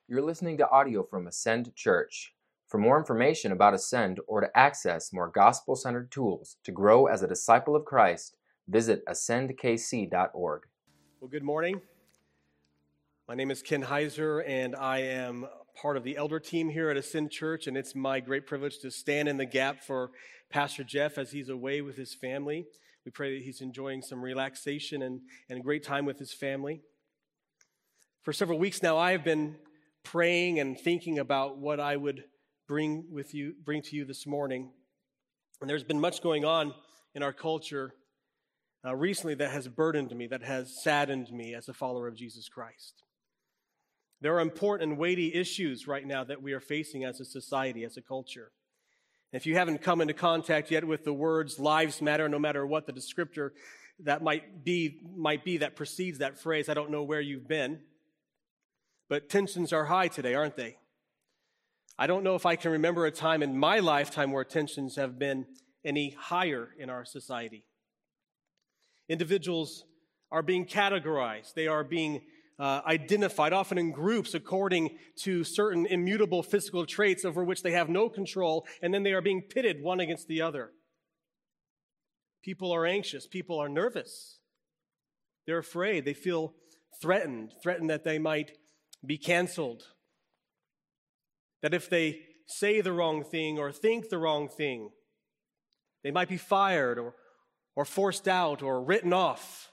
You're listening to audio from Ascend Church. For more information about Ascend or to access more gospel-centered tools to grow as a disciple of Christ, visit ascendkc.org. Well, good morning. My name is Ken Heiser, and I am part of the elder team here at Ascend Church, and it's my great privilege to stand in the gap for Pastor Jeff as he's away with his family. We pray that he's enjoying some relaxation and a great time with his family. For several weeks now, I have been praying and thinking about what I would bring to you this morning. And there's been much going on in our culture recently that has burdened me, that has saddened me as a follower of Jesus Christ. There are important and weighty issues right now that we are facing as a society, as a culture. If you haven't come into contact yet with the words "lives matter," no matter what the descriptor that might be that precedes that phrase, I don't know where you've been. But tensions are high today, aren't they? I don't know if I can remember a time in my lifetime where tensions have been any higher in our society. Individuals are being categorized. They are being identified, often in groups, according to certain immutable physical traits over which they have no control, and then they are being pitted one against the other. People are anxious. People are nervous. They're afraid. They feel threatened that they might be canceled. That if they say the wrong thing or think the wrong thing, they might be fired or forced out or written off.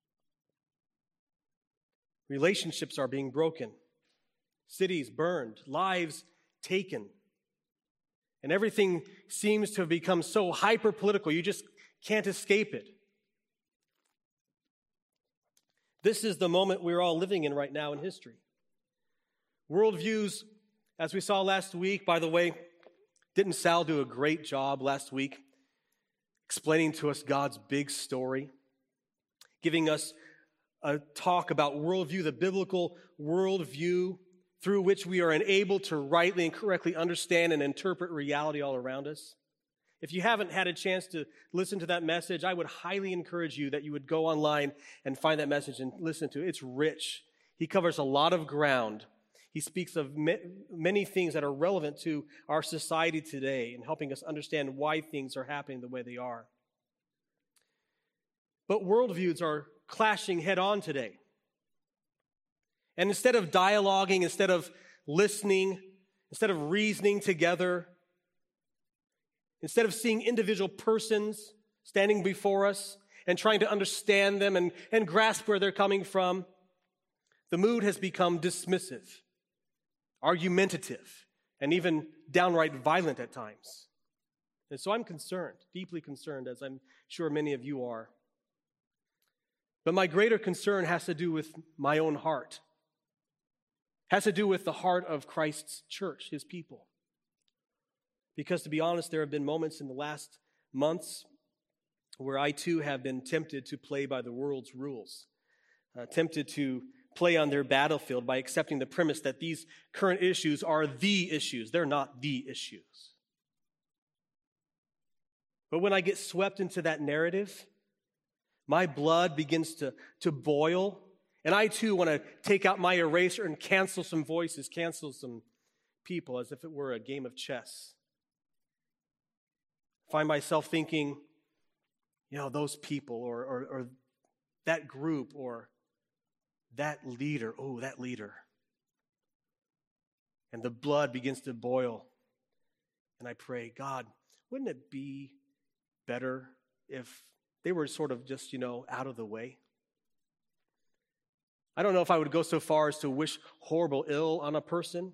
Relationships are being broken. Cities burned. Lives taken. And everything seems to have become so hyper-political, you just can't escape it. This is the moment we're all living in right now in history. Worldviews, as we saw last week, by the way, didn't Sal do a great job last week explaining to us God's big story, giving us a talk about worldview, the biblical worldview through which we are enabled to rightly and correctly understand and interpret reality all around us? If you haven't had a chance to listen to that message, I would highly encourage you that you would go online and find that message and listen to it. It's rich. He covers a lot of ground. He speaks of many things that are relevant to our society today and helping us understand why things are happening the way they are. But worldviews are clashing head on today. And instead of dialoguing, instead of listening, instead of reasoning together, instead of seeing individual persons standing before us and trying to understand them and grasp where they're coming from, the mood has become dismissive, argumentative, and even downright violent at times. And so I'm concerned, deeply concerned, as I'm sure many of you are. But my greater concern has to do with my own heart, has to do with the heart of Christ's church, his people. Because to be honest, there have been moments in the last months where I too have been tempted to play by the world's rules, tempted to play on their battlefield by accepting the premise that these current issues are the issues. They're not the issues. But when I get swept into that narrative, my blood begins to boil, and I too want to take out my eraser and cancel some voices, cancel some people as if it were a game of chess. Find myself thinking, those people or that group or that leader, that leader. And the blood begins to boil. And I pray, God, wouldn't it be better if they were sort of just, out of the way? I don't know if I would go so far as to wish horrible ill on a person.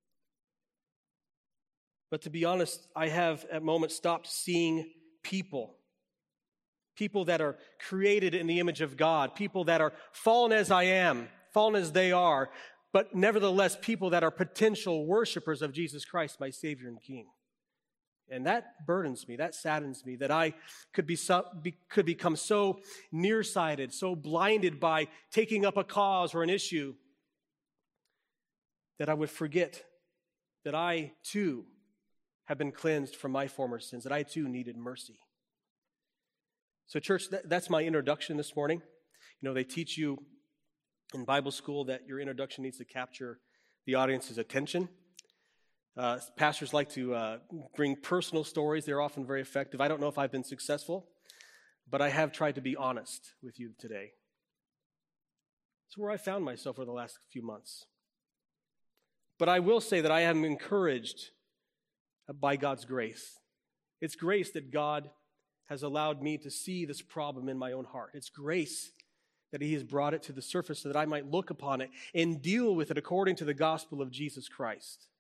But to be honest, I have at moments stopped seeing people that are created in the image of God, people that are fallen as I am, fallen as they are, but nevertheless people that are potential worshipers of Jesus Christ, my Savior and King. And that burdens me, that saddens me, that I could become so nearsighted, so blinded by taking up a cause or an issue, that I would forget that I too have been cleansed from my former sins, that I too needed mercy. So church, that's my introduction this morning. They teach you in Bible school that your introduction needs to capture the audience's attention. Pastors like to bring personal stories. They're often very effective. I don't know if I've been successful, but I have tried to be honest with you today. It's where I found myself for the last few months. But I will say that I am encouraged by God's grace. It's grace that God has allowed me to see this problem in my own heart. It's grace that He has brought it to the surface so that I might look upon it and deal with it according to the gospel of Jesus Christ.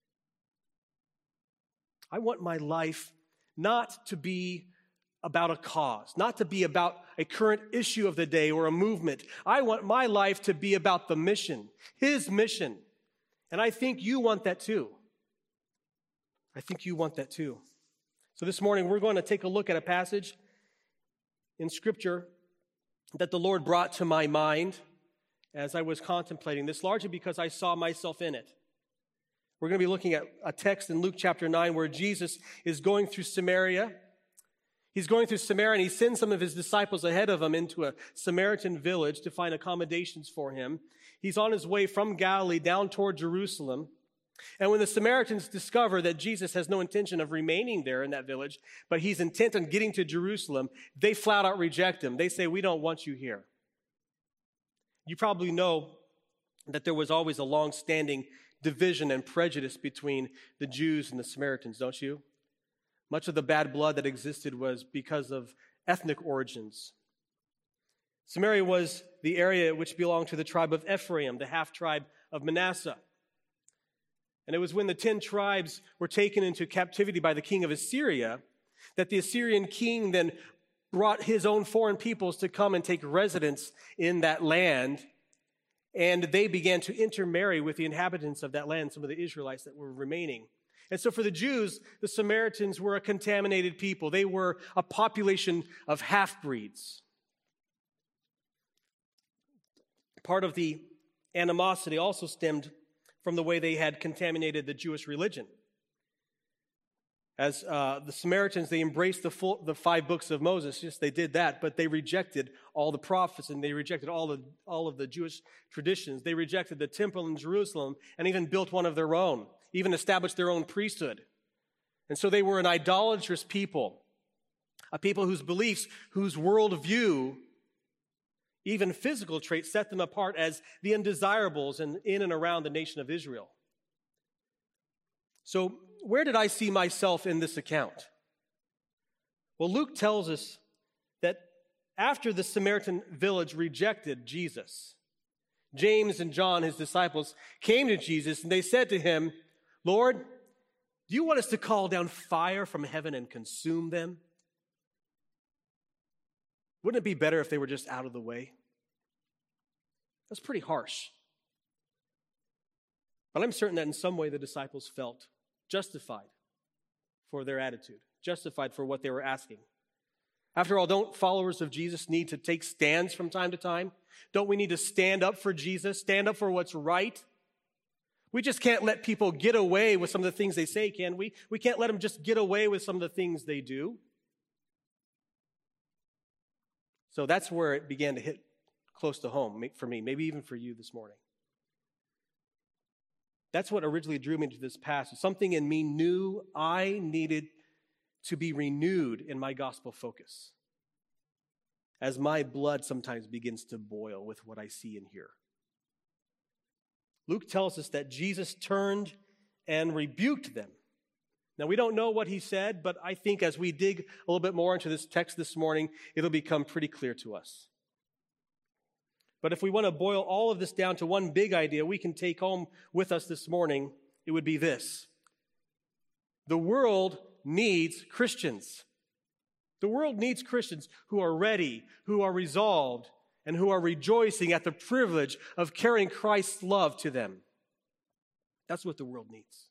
I want my life not to be about a cause, not to be about a current issue of the day or a movement. I want my life to be about the mission, His mission. And I think you want that too. I think you want that too. So this morning we're going to take a look at a passage in Scripture that the Lord brought to my mind as I was contemplating this, largely because I saw myself in it. We're going to be looking at a text in Luke chapter 9 where Jesus is going through Samaria. He's going through Samaria and He sends some of His disciples ahead of Him into a Samaritan village to find accommodations for Him. He's on His way from Galilee down toward Jerusalem. And when the Samaritans discover that Jesus has no intention of remaining there in that village, but He's intent on getting to Jerusalem, they flat out reject Him. They say, "We don't want you here." You probably know that there was always a long-standing division and prejudice between the Jews and the Samaritans, don't you? Much of the bad blood that existed was because of ethnic origins. Samaria was the area which belonged to the tribe of Ephraim, the half-tribe of Manasseh. And it was when the 10 tribes were taken into captivity by the king of Assyria that the Assyrian king then brought his own foreign peoples to come and take residence in that land. And they began to intermarry with the inhabitants of that land, some of the Israelites that were remaining. And so for the Jews, the Samaritans were a contaminated people. They were a population of half-breeds. Part of the animosity also stemmed from the way they had contaminated the Jewish religion. As the Samaritans, they embraced the 5 books of Moses. Yes, they did that, but they rejected all the prophets and they rejected all of the Jewish traditions. They rejected the temple in Jerusalem and even built one of their own, even established their own priesthood. And so they were an idolatrous people, a people whose beliefs, whose worldview, even physical traits set them apart as the undesirables in and around the nation of Israel. So where did I see myself in this account? Well, Luke tells us that after the Samaritan village rejected Jesus, James and John, his disciples, came to Jesus and they said to him, "Lord, do you want us to call down fire from heaven and consume them?" Wouldn't it be better if they were just out of the way? That's pretty harsh. But I'm certain that in some way the disciples felt justified for their attitude, justified for what they were asking. After all, don't followers of Jesus need to take stands from time to time? Don't we need to stand up for Jesus, stand up for what's right? We just can't let people get away with some of the things they say, can we? We can't let them just get away with some of the things they do. So that's where it began to hit close to home for me, maybe even for you this morning. That's what originally drew me to this passage. Something in me knew I needed to be renewed in my gospel focus as my blood sometimes begins to boil with what I see and hear. Luke tells us that Jesus turned and rebuked them. Now, we don't know what He said, but I think as we dig a little bit more into this text this morning, it'll become pretty clear to us. But if we want to boil all of this down to one big idea we can take home with us this morning, it would be this: the world needs Christians. The world needs Christians who are ready, who are resolved, and who are rejoicing at the privilege of carrying Christ's love to them. That's what the world needs.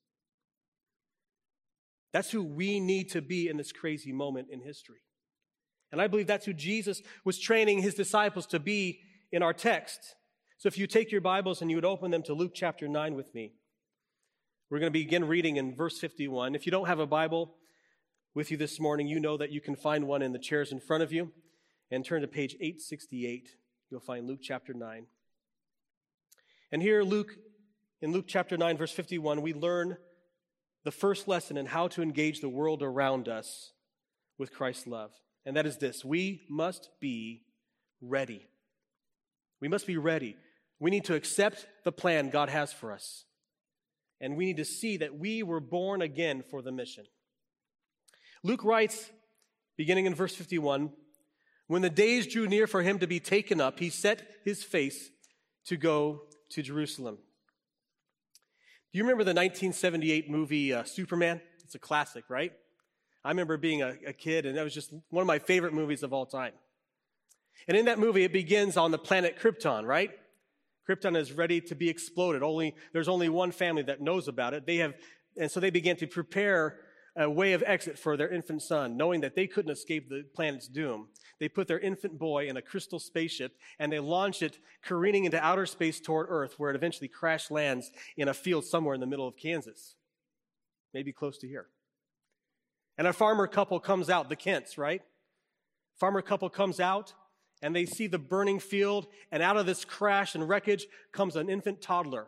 That's who we need to be in this crazy moment in history. And I believe that's who Jesus was training His disciples to be in our text. So if you take your Bibles and you would open them to Luke chapter 9 with me. We're going to begin reading in verse 51. If you don't have a Bible with you this morning, you know that you can find one in the chairs in front of you. And turn to page 868. You'll find Luke chapter 9. And here Luke, in Luke chapter 9, verse 51, we learn the first lesson in how to engage the world around us with Christ's love. And that is this: we must be ready. We must be ready. We need to accept the plan God has for us. And we need to see that we were born again for the mission. Luke writes, beginning in verse 51, when the days drew near for him to be taken up, he set his face to go to Jerusalem. Do you remember the 1978 movie Superman? It's a classic, right? I remember being a kid, and that was just one of my favorite movies of all time. And in that movie, it begins on the planet Krypton, right? Krypton is ready to be exploded. There's only one family that knows about it. And so they began to prepare a way of exit for their infant son, knowing that they couldn't escape the planet's doom. They put their infant boy in a crystal spaceship, and they launch it careening into outer space toward Earth, where it eventually crash lands in a field somewhere in the middle of Kansas, maybe close to here. And a farmer couple comes out, the Kents, right? Farmer couple comes out, and they see the burning field, and out of this crash and wreckage comes an infant toddler,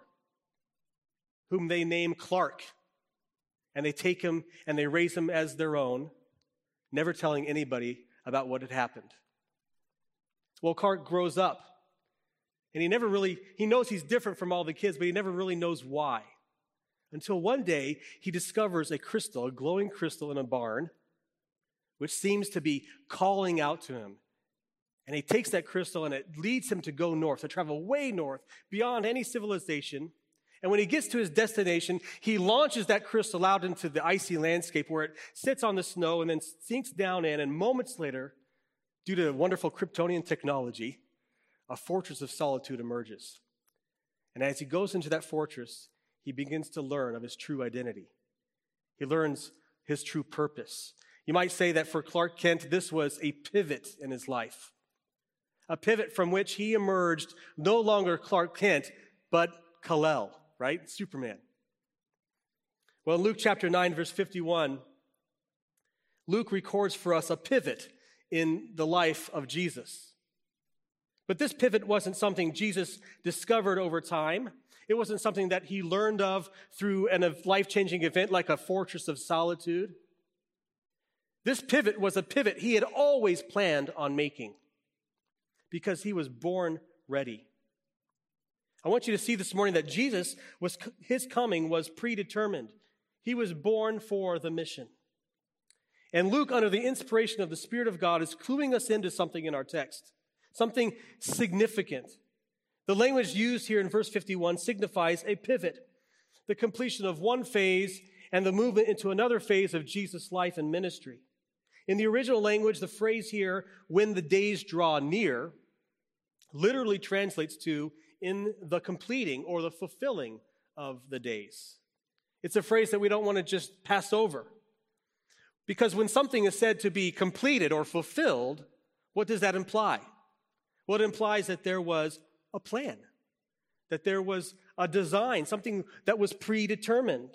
whom they name Clark. And they take him and they raise him as their own, never telling anybody about what had happened. Well, Clark grows up, and he knows he's different from all the kids, but he never really knows why. Until one day, he discovers a glowing crystal in a barn, which seems to be calling out to him. And he takes that crystal, and it leads him to go north, to travel way north, beyond any civilization. And when he gets to his destination, he launches that crystal out into the icy landscape where it sits on the snow and then sinks down in. And moments later, due to wonderful Kryptonian technology, a fortress of solitude emerges. And as he goes into that fortress, he begins to learn of his true identity. He learns his true purpose. You might say that for Clark Kent, this was a pivot in his life. A pivot from which he emerged no longer Clark Kent, but Kal-El. Right? Superman. Well, in Luke chapter 9, verse 51, Luke records for us a pivot in the life of Jesus. But this pivot wasn't something Jesus discovered over time. It wasn't something that he learned of through a life-changing event like a fortress of solitude. This pivot was a pivot he had always planned on making because he was born ready. I want you to see this morning that his coming was predetermined. He was born for the mission. And Luke, under the inspiration of the Spirit of God, is cluing us into something in our text, something significant. The language used here in verse 51 signifies a pivot, the completion of one phase and the movement into another phase of Jesus' life and ministry. In the original language, the phrase here, when the days draw near, literally translates to in the completing or the fulfilling of the days. It's a phrase that we don't want to just pass over. Because when something is said to be completed or fulfilled, what does that imply? Well, it implies that there was a plan, that there was a design, something that was predetermined.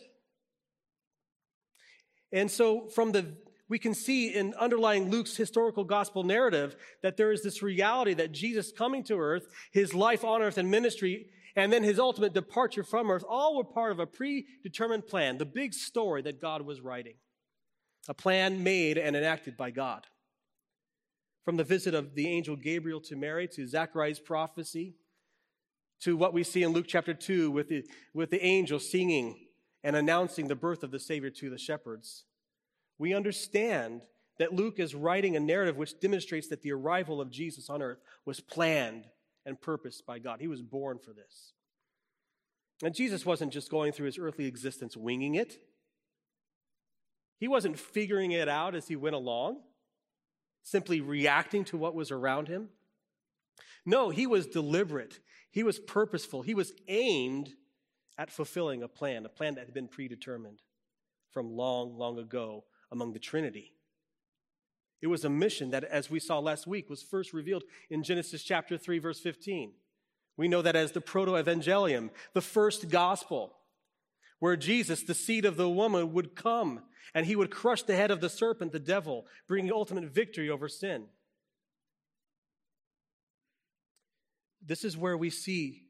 And so we can see in underlying Luke's historical gospel narrative that there is this reality that Jesus coming to earth, his life on earth and ministry, and then his ultimate departure from earth, all were part of a predetermined plan, the big story that God was writing, a plan made and enacted by God. From the visit of the angel Gabriel to Mary, to Zechariah's prophecy, to what we see in Luke chapter 2 with the angel singing and announcing the birth of the Savior to the shepherds, we understand that Luke is writing a narrative which demonstrates that the arrival of Jesus on earth was planned and purposed by God. He was born for this. And Jesus wasn't just going through his earthly existence winging it. He wasn't figuring it out as he went along, simply reacting to what was around him. No, he was deliberate. He was purposeful. He was aimed at fulfilling a plan that had been predetermined from long, long ago among the Trinity. It was a mission that, as we saw last week, was first revealed in Genesis chapter 3, verse 15. We know that as the proto-evangelium, the first gospel, where Jesus, the seed of the woman, would come and he would crush the head of the serpent, the devil, bringing ultimate victory over sin. This is where we see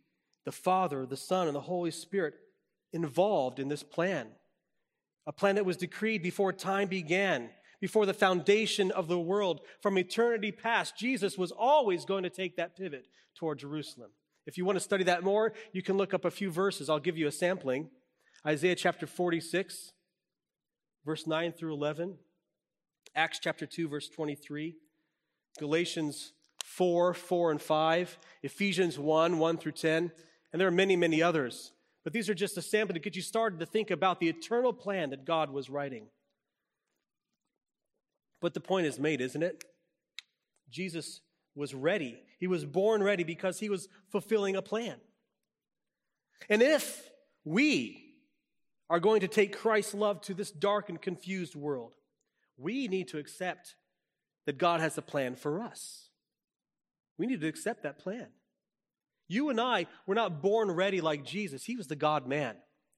the Father, the Son, and the Holy Spirit involved in this plan. A plan that was decreed before time began, before the foundation of the world. From eternity past, Jesus was always going to take that pivot toward Jerusalem. If you want to study that more, you can look up a few verses. I'll give you a sampling. Isaiah chapter 46, verse 9 through 11. Acts chapter 2, verse 23. Galatians 4, 4 and 5. Ephesians 1, 1 through 10. And there are many, many others. But these are just a sample to get you started to think about the eternal plan that God was writing. But the point is made, isn't it? Jesus was ready. He was born ready because he was fulfilling a plan. And if we are going to take Christ's love to this dark and confused world, we need to accept that God has a plan for us. We need to accept that plan. You and I were not born ready like Jesus. He was the God-man.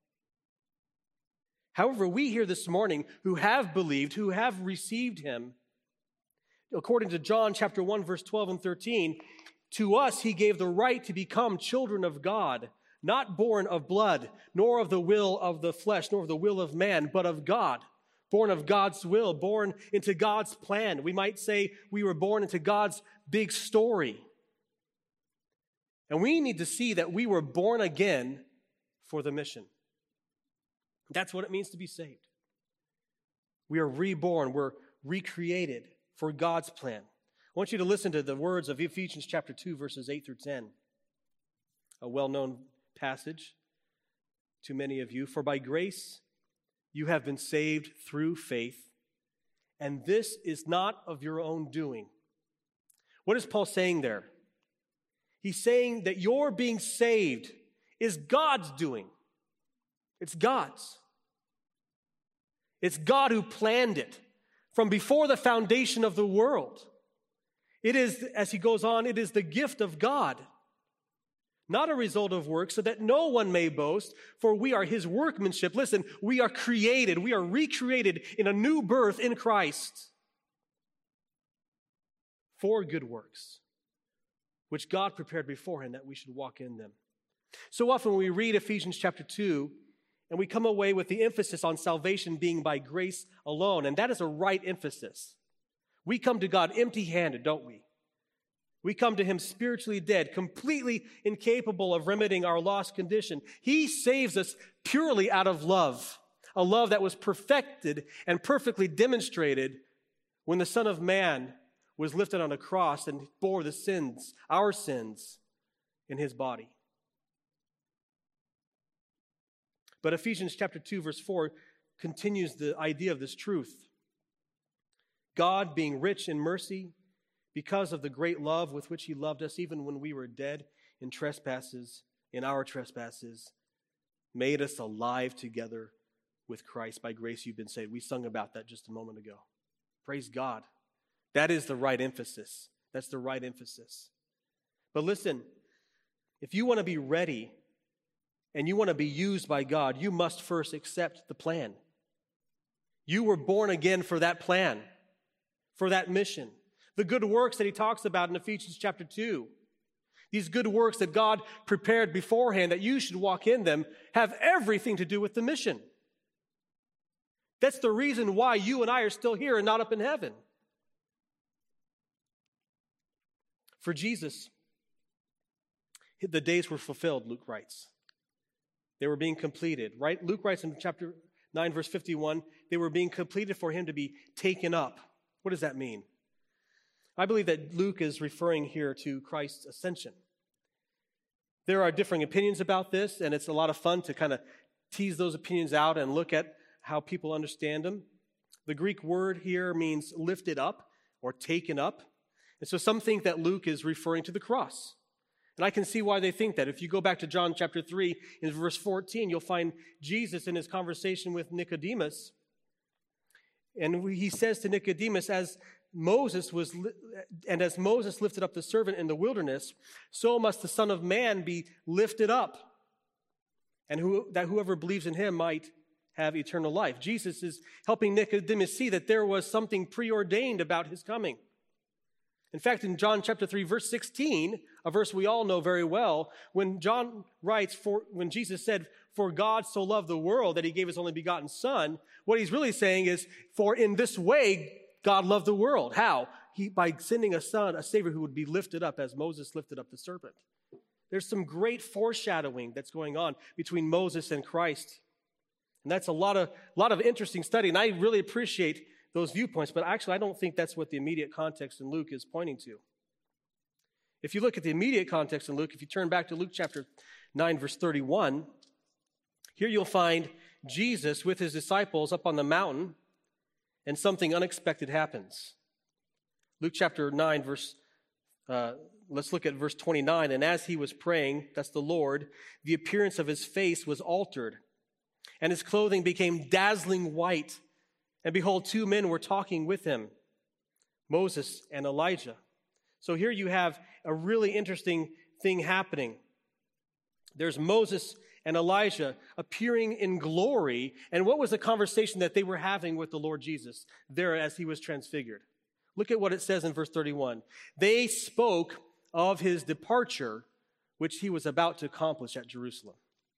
However, we here this morning who have believed, who have received him, according to John chapter 1, verse 12 and 13, to us he gave the right to become children of God, not born of blood, nor of the will of the flesh, nor of the will of man, but of God. Born of God's will, born into God's plan. We might say we were born into God's big story. And we need to see that we were born again for the mission. That's what it means to be saved. We are reborn. We're recreated for God's plan. I want you to listen to the words of Ephesians chapter 2, verses 8 through 10. A well-known passage to many of you. For by grace you have been saved through faith, and this is not of your own doing. What is Paul saying there? He's saying that your being saved is God's doing. It's God's. It's God who planned it from before the foundation of the world. It is, as he goes on, it is the gift of God, not a result of works, so that no one may boast, for we are his workmanship. Listen, we are created, we are recreated in a new birth in Christ for good works, which God prepared beforehand that we should walk in them. So often when we read Ephesians chapter 2, and we come away with the emphasis on salvation being by grace alone, and that is a right emphasis. We come to God empty-handed, don't we? We come to him spiritually dead, completely incapable of remedying our lost condition. He saves us purely out of love, a love that was perfected and perfectly demonstrated when the Son of Man was lifted on a cross and bore the sins, our sins, in his body. But Ephesians chapter 2, verse 4 continues the idea of this truth. God, being rich in mercy, because of the great love with which he loved us, even when we were dead in our trespasses, made us alive together with Christ. By grace you've been saved. We sung about that just a moment ago. Praise God. That is the right emphasis. That's the right emphasis. But listen, if you want to be ready and you want to be used by God, you must first accept the plan. You were born again for that plan, for that mission. The good works that he talks about in Ephesians chapter 2, these good works that God prepared beforehand that you should walk in them, have everything to do with the mission. That's the reason why you and I are still here and not up in heaven. For Jesus, the days were fulfilled, Luke writes. They were being completed, right? Luke writes in chapter 9, verse 51, they were being completed for him to be taken up. What does that mean? I believe that Luke is referring here to Christ's ascension. There are differing opinions about this, and it's a lot of fun to kind of tease those opinions out and look at how people understand them. The Greek word here means lifted up or taken up. And so some think that Luke is referring to the cross. And I can see why they think that. If you go back to John chapter 3, in verse 14, you'll find Jesus in his conversation with Nicodemus. And he says to Nicodemus, as Moses lifted up the servant in the wilderness, so must the Son of Man be lifted up, and that whoever believes in him might have eternal life. Jesus is helping Nicodemus see that there was something preordained about his coming. In fact, in John chapter 3, verse 16, a verse we all know very well, when John writes, when Jesus said, "For God so loved the world that he gave his only begotten Son," what he's really saying is, for in this way God loved the world. How? By sending a Son, a Savior who would be lifted up as Moses lifted up the serpent. There's some great foreshadowing that's going on between Moses and Christ. And that's a lot of interesting study, and I really appreciate those viewpoints, but actually I don't think that's what the immediate context in Luke is pointing to. If you look at the immediate context in Luke, if you turn back to Luke chapter 9, verse 31, here you'll find Jesus with his disciples up on the mountain, and something unexpected happens. Luke chapter 9, let's look at verse 29. And as he was praying, that's the Lord, the appearance of his face was altered, and his clothing became dazzling white. And behold, two men were talking with him, Moses and Elijah. So here you have a really interesting thing happening. There's Moses and Elijah appearing in glory. And what was the conversation that they were having with the Lord Jesus there as he was transfigured? Look at what it says in verse 31. They spoke of his departure, which he was about to accomplish at Jerusalem.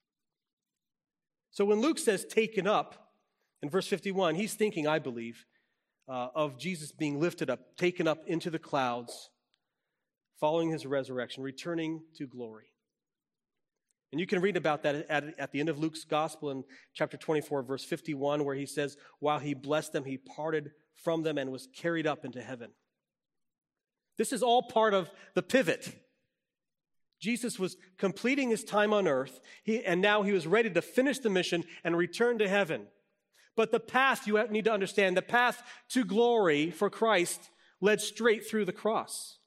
So when Luke says taken up, in verse 51, he's thinking, I believe, of Jesus being lifted up, taken up into the clouds, following his resurrection, returning to glory. And you can read about that at the end of Luke's gospel in chapter 24, verse 51, where he says, while he blessed them, he parted from them and was carried up into heaven. This is all part of the pivot. Jesus was completing his time on earth, and now he was ready to finish the mission and return to heaven. But the path, you need to understand, the path to glory for Christ led straight through the cross.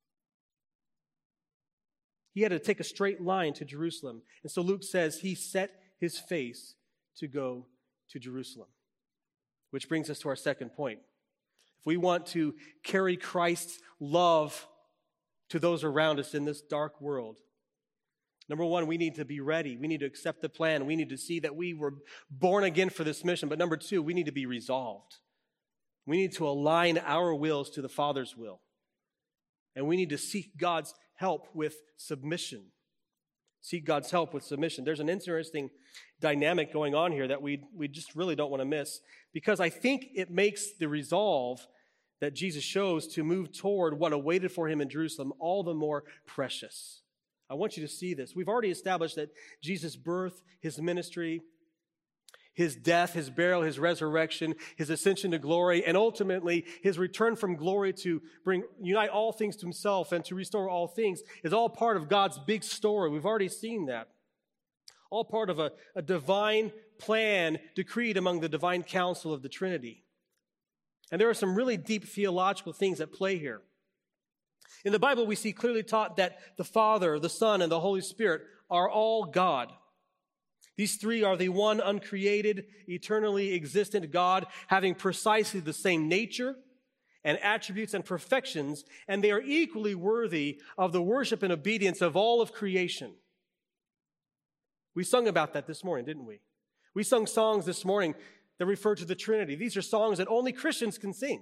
He had to take a straight line to Jerusalem. And so Luke says he set his face to go to Jerusalem. Which brings us to our second point. If we want to carry Christ's love to those around us in this dark world, number one, we need to be ready. We need to accept the plan. We need to see that we were born again for this mission. But number two, we need to be resolved. We need to align our wills to the Father's will. And we need to seek God's help with submission. Seek God's help with submission. There's an interesting dynamic going on here that we just really don't want to miss, because I think it makes the resolve that Jesus shows to move toward what awaited for him in Jerusalem all the more precious. I want you to see this. We've already established that Jesus' birth, his ministry, his death, his burial, his resurrection, his ascension to glory, and ultimately his return from glory to unite all things to himself and to restore all things is all part of God's big story. We've already seen that. All part of a divine plan decreed among the divine council of the Trinity. And there are some really deep theological things at play here. In the Bible, we see clearly taught that the Father, the Son, and the Holy Spirit are all God. These three are the one uncreated, eternally existent God, having precisely the same nature and attributes and perfections, and they are equally worthy of the worship and obedience of all of creation. We sung about that this morning, didn't we? We sung songs this morning that refer to the Trinity. These are songs that only Christians can sing.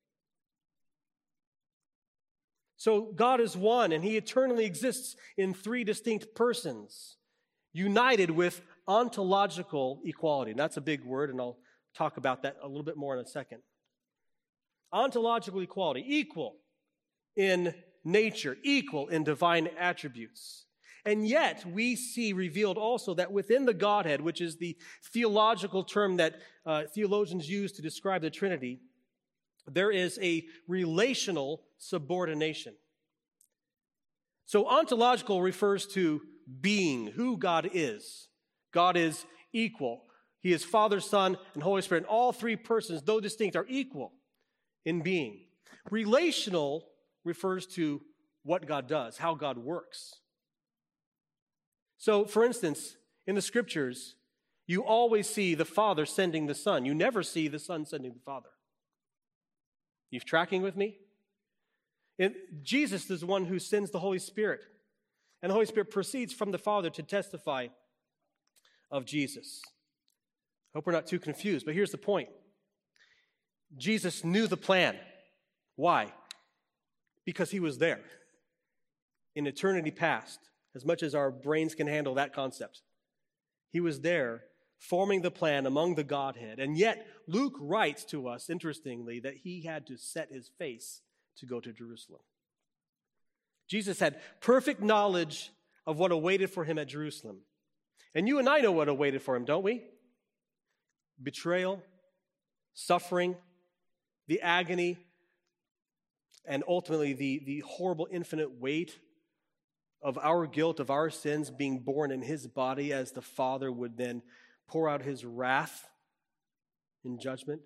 So God is one, and he eternally exists in three distinct persons, united with ontological equality. And that's a big word, and I'll talk about that a little bit more in a second. Ontological equality, equal in nature, equal in divine attributes. And yet, we see revealed also that within the Godhead, which is the theological term that theologians use to describe the Trinity, there is a relational subordination. So ontological refers to being, who God is. God is equal. He is Father, Son, and Holy Spirit. And all three persons, though distinct, are equal in being. Relational refers to what God does, how God works. So, for instance, in the Scriptures, you always see the Father sending the Son. You never see the Son sending the Father. You tracking with me? Jesus is the one who sends the Holy Spirit. And the Holy Spirit proceeds from the Father to testify of Jesus. I hope we're not too confused, but here's the point. Jesus knew the plan. Why? because he was there in eternity past, as much as our brains can handle that concept. He was there forming the plan among the Godhead. And yet, Luke writes to us, interestingly, that he had to set his face to go to Jerusalem. Jesus had perfect knowledge of what awaited for him at Jerusalem. And you and I know what awaited for him, don't we? Betrayal, suffering, the agony, and ultimately the horrible infinite weight of our guilt, of our sins being borne in his body as the Father would then pour out his wrath in judgment.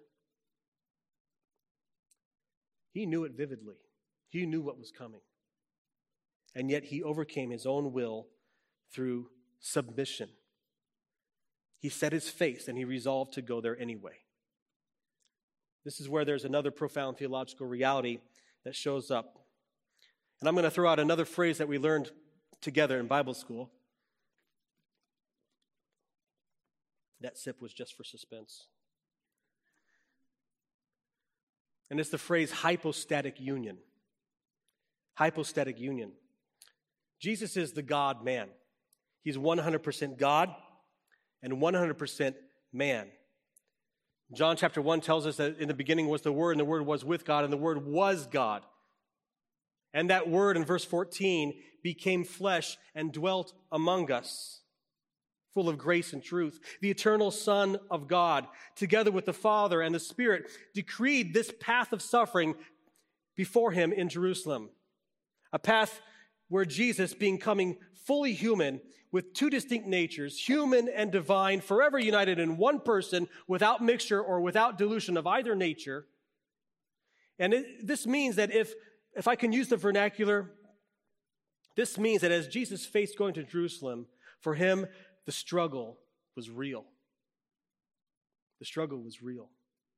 He knew it vividly. He knew what was coming. And yet he overcame his own will through submission. He set his face and he resolved to go there anyway. This is where there's another profound theological reality that shows up. And I'm going to throw out another phrase that we learned together in Bible school. That sip was just for suspense. And it's the phrase hypostatic union. Hypostatic union. Jesus is the God-man. He's 100% God and 100% man. John chapter 1 tells us that in the beginning was the Word, and the Word was with God, and the Word was God. And that Word in verse 14 became flesh and dwelt among us, full of grace and truth. The eternal Son of God, together with the Father and the Spirit, decreed this path of suffering before him in Jerusalem. A path where Jesus, becoming fully human, with two distinct natures, human and divine, forever united in one person, without mixture or without dilution of either nature. And this means that if I can use the vernacular, this means that as Jesus faced going to Jerusalem, for him, the struggle was real. The struggle was real.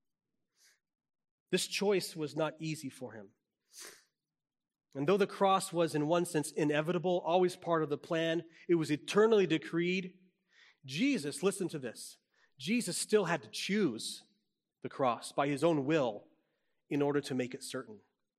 This choice was not easy for him. And though the cross was in one sense inevitable, always part of the plan, it was eternally decreed, Jesus, listen to this, Jesus still had to choose the cross by his own will in order to make it certain.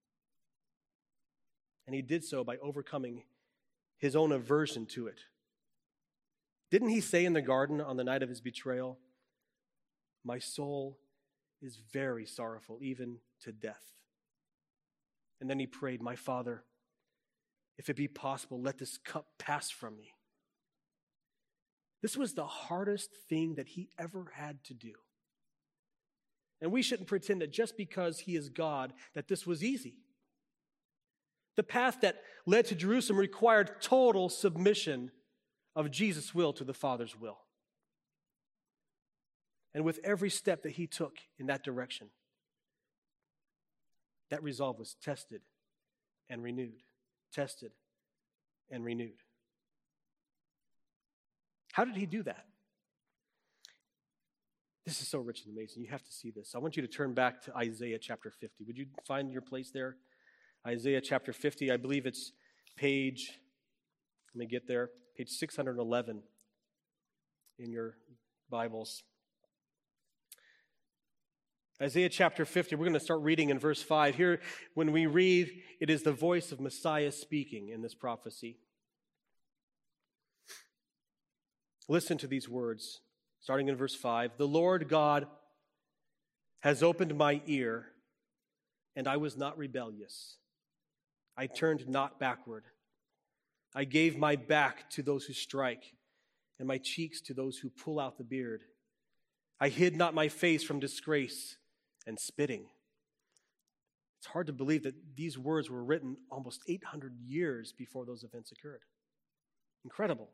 And he did so by overcoming his own aversion to it. Didn't he say in the garden on the night of his betrayal, "My soul is very sorrowful, even to death." And then he prayed, "My Father, if it be possible, let this cup pass from me." This was the hardest thing that he ever had to do. And we shouldn't pretend that just because he is God, that this was easy. The path that led to Jerusalem required total submission of Jesus' will to the Father's will. And with every step that he took in that direction, that resolve was tested and renewed, tested and renewed. How did he do that? This is so rich and amazing. You have to see this. I want you to turn back to Isaiah chapter 50. Would you find your place there? Isaiah chapter 50, I believe it's page, let me get there, page 611 in your Bibles. Isaiah chapter 50, we're going to start reading in verse 5. Here, when we read, it is the voice of Messiah speaking in this prophecy. Listen to these words, starting in verse 5. "The Lord God has opened my ear, and I was not rebellious. I turned not backward. I gave my back to those who strike, and my cheeks to those who pull out the beard. I hid not my face from disgrace and spitting." It's hard to believe that these words were written almost 800 years before those events occurred. Incredible.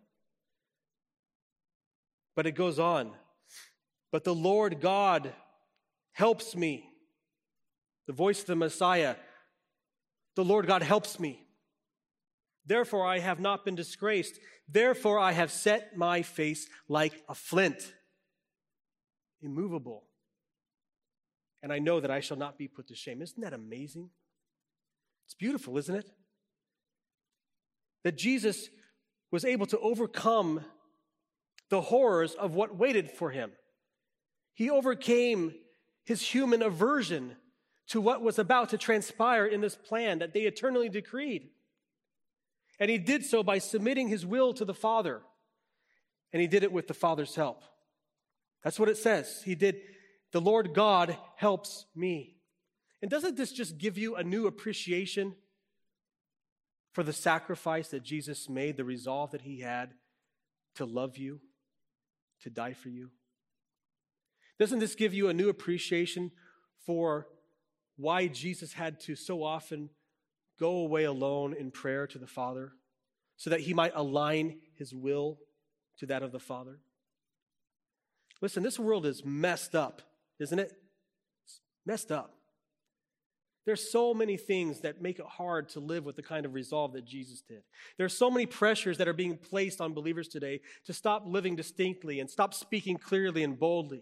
But it goes on. "But the Lord God helps me." The voice of the Messiah. "The Lord God helps me. Therefore I have not been disgraced. Therefore I have set my face like a flint, immovable. And I know that I shall not be put to shame." Isn't that amazing? It's beautiful, isn't it? That Jesus was able to overcome the horrors of what waited for him. He overcame his human aversion to what was about to transpire in this plan that they eternally decreed. And he did so by submitting his will to the Father. And he did it with the Father's help. That's what it says. He did, the Lord God helps me. And doesn't this just give you a new appreciation for the sacrifice that Jesus made, the resolve that he had to love you, to die for you? Doesn't this give you a new appreciation for why Jesus had to so often go away alone in prayer to the Father so that he might align his will to that of the Father? Listen, this world is messed up, isn't it? It's messed up. There's so many things that make it hard to live with the kind of resolve that Jesus did. There's so many pressures that are being placed on believers today to stop living distinctly and stop speaking clearly and boldly.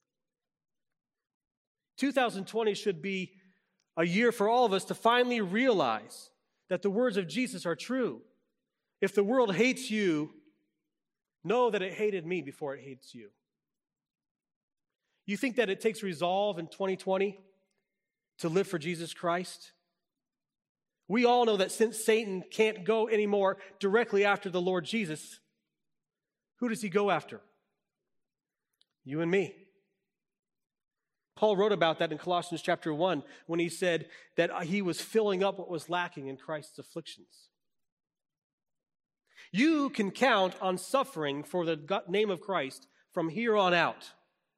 2020 should be a year for all of us to finally realize that the words of Jesus are true. If the world hates you, know that it hated me before it hates you. You think that it takes resolve in 2020 to live for Jesus Christ? We all know that since Satan can't go anymore directly after the Lord Jesus, who does he go after? You and me. Paul wrote about that in Colossians chapter 1 when he said that he was filling up what was lacking in Christ's afflictions. You can count on suffering for the name of Christ from here on out.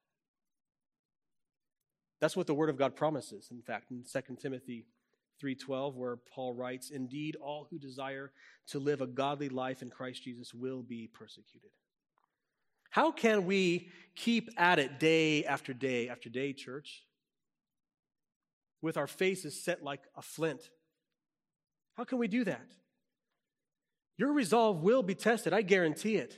That's what the Word of God promises, in fact, in 2 Timothy 3:12, where Paul writes, "Indeed, all who desire to live a godly life in Christ Jesus will be persecuted." How can we keep at it day after day after day, church, with our faces set like a flint? How can we do that? Your resolve will be tested, I guarantee it.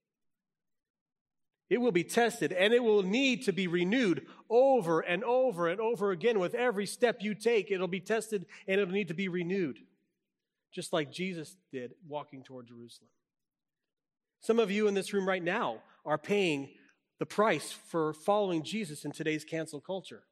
It will be tested, and it will need to be renewed over and over and over again. With every step you take, it'll be tested and it'll need to be renewed, just like Jesus did walking toward Jerusalem. Some of you in this room right now are paying the price for following Jesus in today's cancel culture.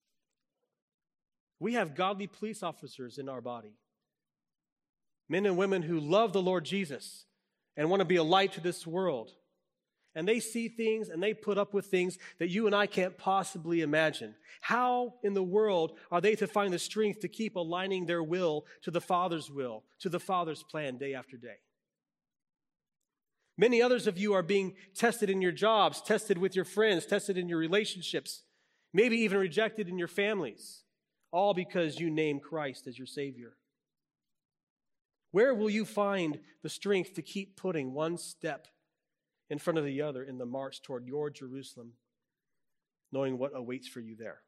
We have godly police officers in our body, men and women who love the Lord Jesus and want to be a light to this world. And they see things and they put up with things that you and I can't possibly imagine. How in the world are they to find the strength to keep aligning their will, to the Father's plan day after day? Many others of you are being tested in your jobs, tested with your friends, tested in your relationships, maybe even rejected in your families, all because you name Christ as your Savior. Where will you find the strength to keep putting one step in front of the other in the march toward your Jerusalem, knowing what awaits for you there?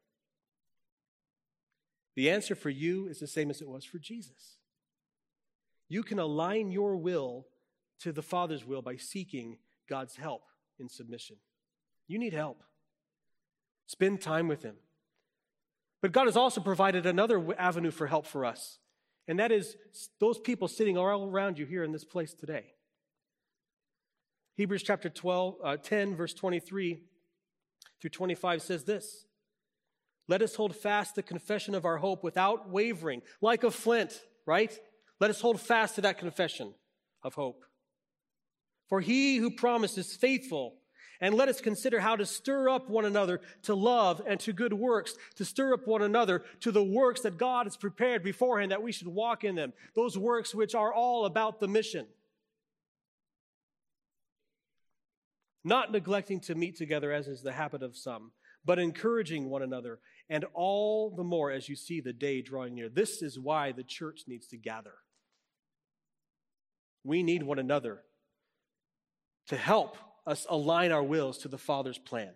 The answer for you is the same as it was for Jesus. You can align your will to the Father's will by seeking God's help in submission. You need help. Spend time with Him. But God has also provided another avenue for help for us, and that is those people sitting all around you here in this place today. Hebrews chapter 10, verse 23 through 25 says this: "Let us hold fast the confession of our hope without wavering," like a flint, right? Let us hold fast to that confession of hope. "For he who promised is faithful. And let us consider how to stir up one another to love and to good works, to stir up one another to the works that God has prepared beforehand that we should walk in them, those works which are all about the mission. Not neglecting to meet together as is the habit of some, but encouraging one another, and all the more as you see the day drawing near." This is why the church needs to gather. We need one another to help us align our wills to the Father's plan.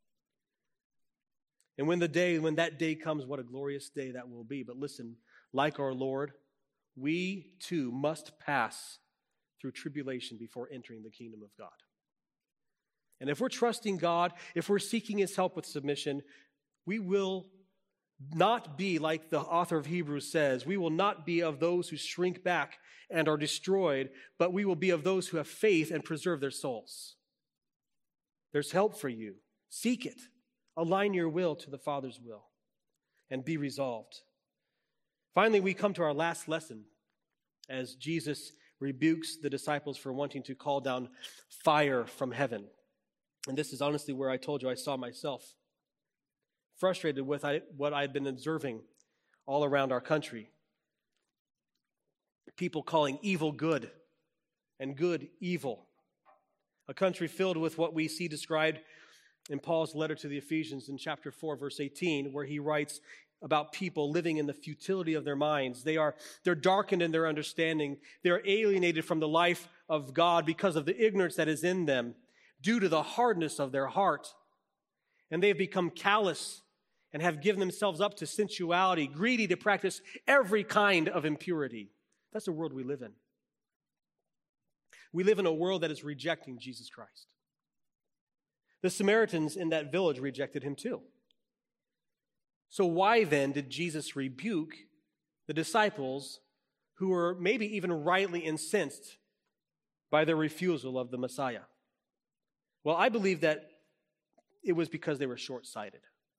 And when that day comes, what a glorious day that will be. But listen, like our Lord, we too must pass through tribulation before entering the kingdom of God. And if we're trusting God, if we're seeking His help with submission, we will not be, like the author of Hebrews says, we will not be of those who shrink back and are destroyed, but we will be of those who have faith and preserve their souls. There's help for you. Seek it. Align your will to the Father's will. and be resolved. Finally, we come to our last lesson as Jesus rebukes the disciples for wanting to call down fire from heaven. And this is honestly where I told you I saw myself frustrated with what I had been observing all around our country. People calling evil good and good evil. A country filled with what we see described in Paul's letter to the Ephesians in chapter 4, verse 18, where he writes about people living in the futility of their minds. They're darkened in their understanding. They're alienated from the life of God because of the ignorance that is in them due to the hardness of their heart. And they've become callous and have given themselves up to sensuality, greedy to practice every kind of impurity. That's the world we live in. We live in a world that is rejecting Jesus Christ. The Samaritans in that village rejected him too. So why then did Jesus rebuke the disciples who were maybe even rightly incensed by their refusal of the Messiah? Well, I believe that it was because they were short-sighted.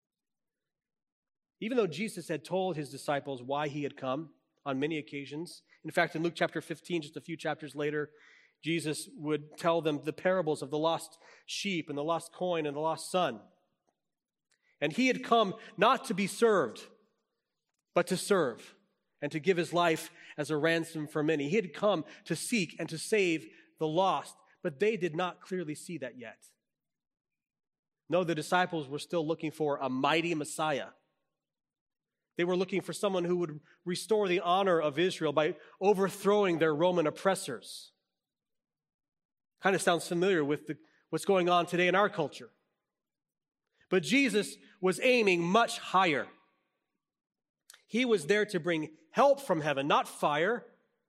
Even though Jesus had told his disciples why he had come on many occasions, in fact, in Luke chapter 15, just a few chapters later, Jesus would tell them the parables of the lost sheep and the lost coin and the lost son. And he had come not to be served, but to serve and to give his life as a ransom for many. He had come to seek and to save the lost, but they did not clearly see that yet. No, the disciples were still looking for a mighty Messiah. They were looking for someone who would restore the honor of Israel by overthrowing their Roman oppressors. Kind of sounds familiar with what's going on today in our culture. But Jesus was aiming much higher. He was there to bring help from heaven, not fire.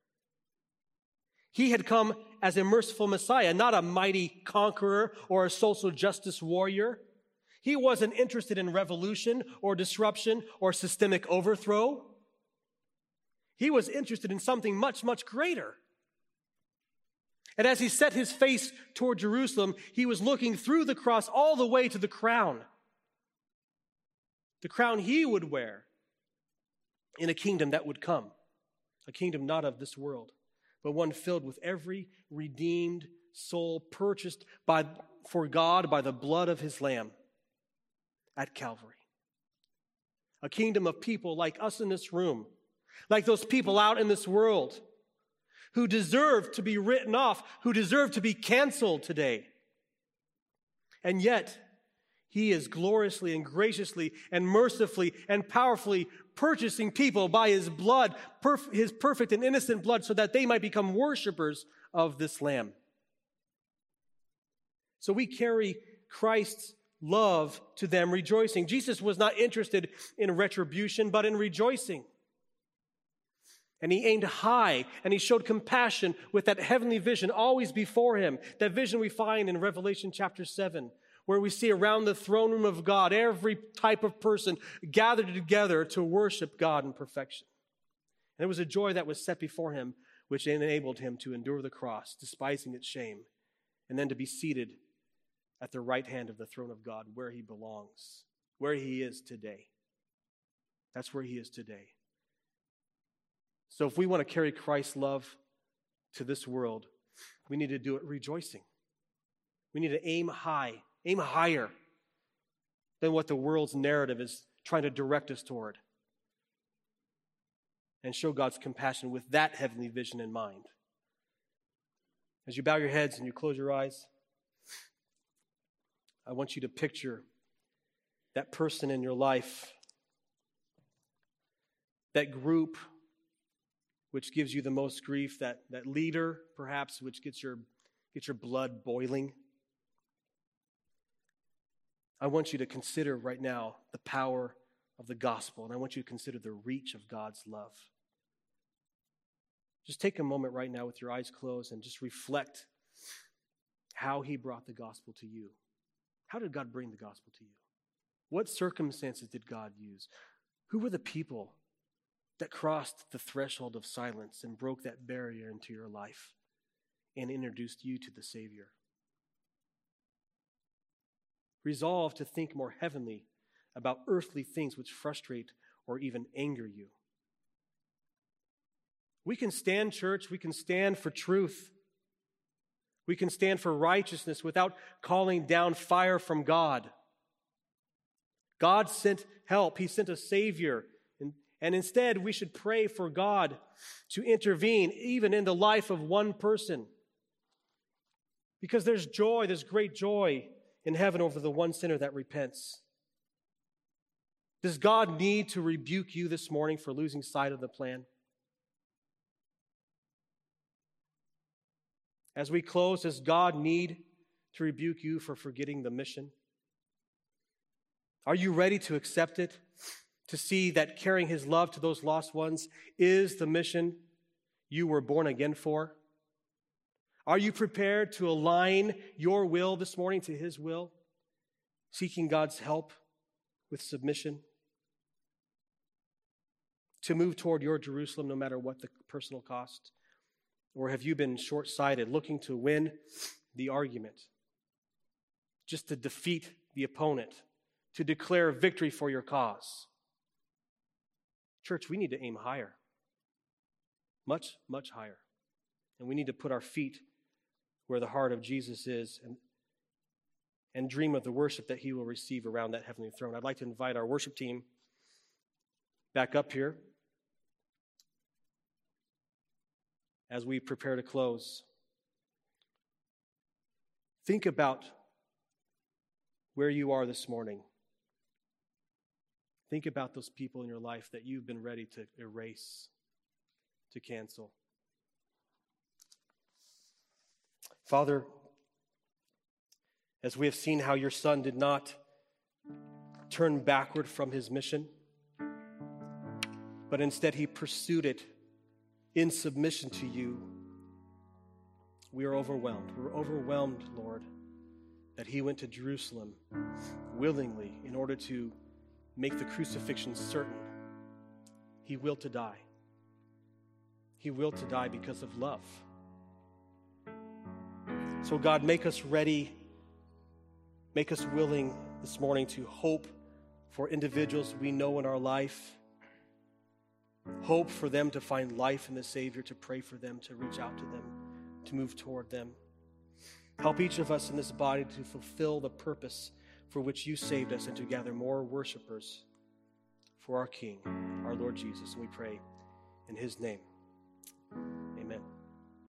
He had come as a merciful Messiah, not a mighty conqueror or a social justice warrior. He wasn't interested in revolution or disruption or systemic overthrow. He was interested in something much, much greater. And as he set his face toward Jerusalem, he was looking through the cross all the way to the crown he would wear in a kingdom that would come, a kingdom not of this world, but one filled with every redeemed soul purchased for God by the blood of his Lamb at Calvary. A kingdom of people like us in this room, like those people out in this world who deserve to be written off, who deserve to be canceled today. And yet, he is gloriously and graciously and mercifully and powerfully purchasing people by his blood, his perfect and innocent blood, so that they might become worshipers of this Lamb. So we carry Christ's love to them, rejoicing. Jesus was not interested in retribution, but in rejoicing. And he aimed high, and he showed compassion with that heavenly vision always before him. That vision we find in Revelation chapter 7, where we see around the throne room of God every type of person gathered together to worship God in perfection. And it was a joy that was set before him, which enabled him to endure the cross, despising its shame, and then to be seated at the right hand of the throne of God, where he belongs, where he is today. That's where he is today. So if we want to carry Christ's love to this world, we need to do it rejoicing. We need to aim high, aim higher than what the world's narrative is trying to direct us toward, and show God's compassion with that heavenly vision in mind. As you bow your heads and you close your eyes, I want you to picture that person in your life, that group which gives you the most grief, that leader, perhaps, which gets your blood boiling. I want you to consider right now the power of the gospel, and I want you to consider the reach of God's love. Just take a moment right now with your eyes closed and just reflect how he brought the gospel to you. How did God bring the gospel to you? What circumstances did God use? Who were the people that crossed the threshold of silence and broke that barrier into your life and introduced you to the Savior? Resolve to think more heavenly about earthly things which frustrate or even anger you. We can stand, church. We can stand for truth. We can stand for righteousness without calling down fire from God. God sent help. He sent a Savior. And instead, we should pray for God to intervene even in the life of one person. Because there's joy, there's great joy in heaven over the one sinner that repents. Does God need to rebuke you this morning for losing sight of the plan? As we close, does God need to rebuke you for forgetting the mission? Are you ready to accept it? To see that carrying His love to those lost ones is the mission you were born again for? Are you prepared to align your will this morning to His will, seeking God's help with submission? To move toward your Jerusalem no matter what the personal cost? Or have you been short-sighted, looking to win the argument, just to defeat the opponent, to declare victory for your cause? Church, we need to aim higher. Much, much higher. And we need to put our feet where the heart of Jesus is and dream of the worship that He will receive around that heavenly throne. I'd like to invite our worship team back up here as we prepare to close. Think about where you are this morning. Think about those people in your life that you've been ready to erase, to cancel. Father, as we have seen how your Son did not turn backward from His mission, but instead He pursued it in submission to you, we are overwhelmed. We're overwhelmed, Lord, that He went to Jerusalem willingly in order to make the crucifixion certain. He willed to die. He willed to die because of love. So God, make us ready, make us willing this morning to hope for individuals we know in our life, hope for them to find life in the Savior, to pray for them, to reach out to them, to move toward them. Help each of us in this body to fulfill the purpose for which you saved us and to gather more worshipers for our King, our Lord Jesus. And we pray in His name.